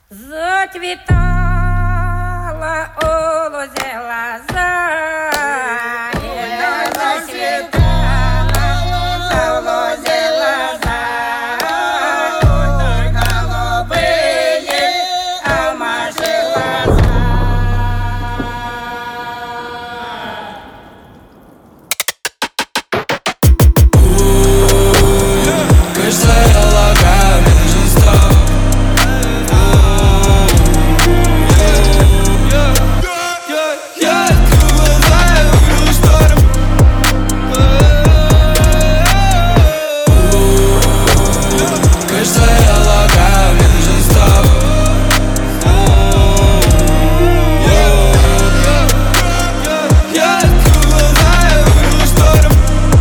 Зацветала у лузе лоза, зацветала у лузе лоза, голубые алмазы глаза. Кажется, я лагаю между строк. Я открыл глаза, я вижу шторм. Кажется, я лагаю между строк. Я открыл глаза, я вижу шторм.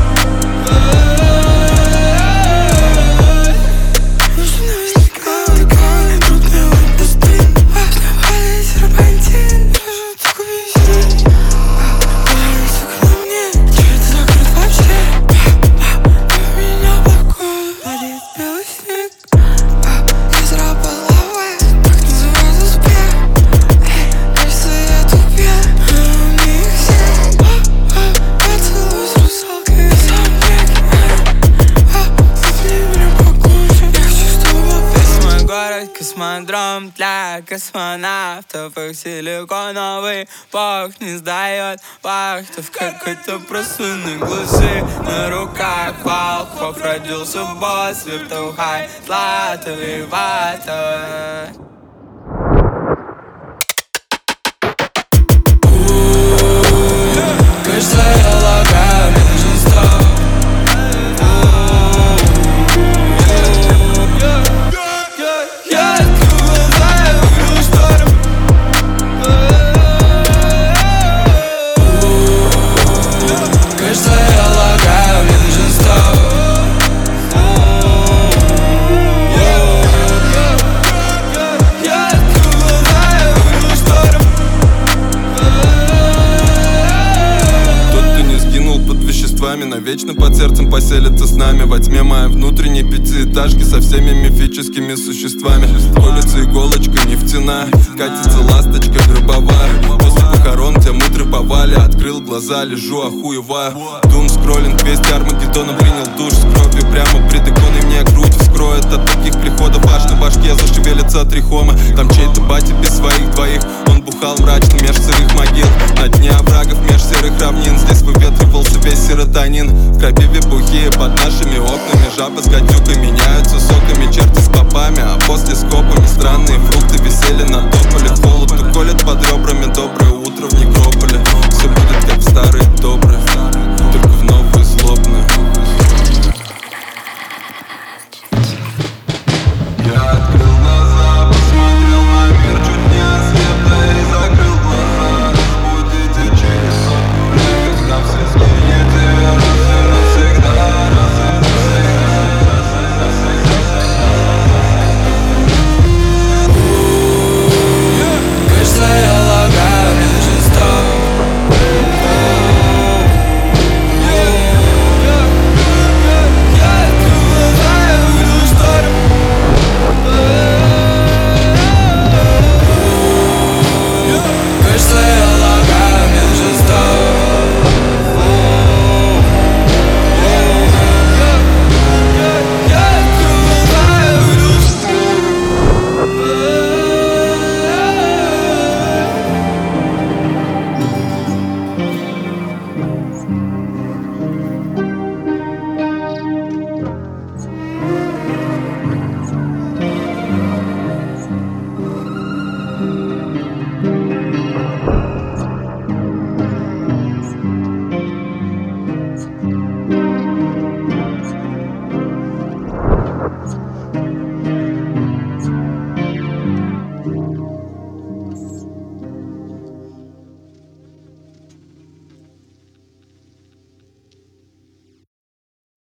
Космодром для космонавтов. Их силиконовый бог не сдает вахтов. Как это просуны глазы на руках волков. Родился босс, виртухай, златовый вата. Кажется, я лагаю между строк. Я открыл глаза, я вижу шторм. Кажется, я лагаю между строк. Я открыл глаза, я вижу шторм. Тот, кто не сгинул под веществами, навечно под сердцем поселится с нами. Во тьме моей внутренней пятиэтажки со всеми мифическими существами. Колется иголочка нефтяная, катится ласточка гробовая. После похорон тебя мы триповали. Открыл глаза, лежу, охуеваю. Дум скроллинг, весть Армагеддона. Принял душ с кровью прямо пред иконой. Мне грудь вскроет от таких приходов. Аж на башке зашевелится трихома. Там чей-то батя без своих двоих. Он бухал мрачно меж сырых могил. На дне оврагов меж серых равнин. Здесь выветривался весь серотонин. В крапиве бухие под нашими окнами. Жабы с гадюкой меняются соками. Черти с попами, а после с копами. Странные